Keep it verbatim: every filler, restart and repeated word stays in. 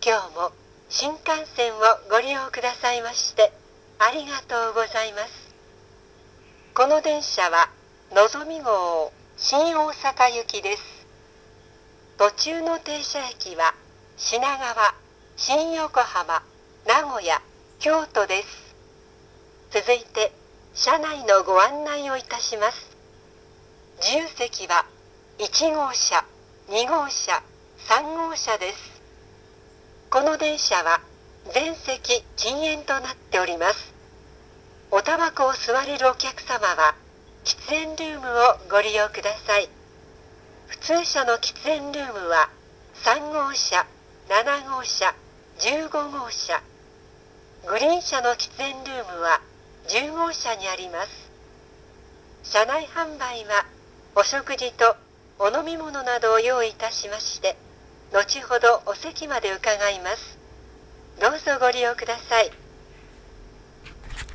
今日も新幹線をご利用くださいましてありがとうございます。この電車はのぞみ号新大阪行きです。途中の停車駅は品川、新横浜、名古屋、京都です。続いて車内のご案内をいたします。自由席はいち号車、に号車、さん号車です。この電車は全席禁煙となっております。おタバコを吸われるお客様は喫煙ルームをご利用ください。普通車の喫煙ルームはさん号車、なな号車、じゅうご号車。グリーン車の喫煙ルームはじゅう号車にあります。車内販売はお食事とお飲み物などを用意いたしまして、後ほどお席まで伺います。どうぞご利用ください。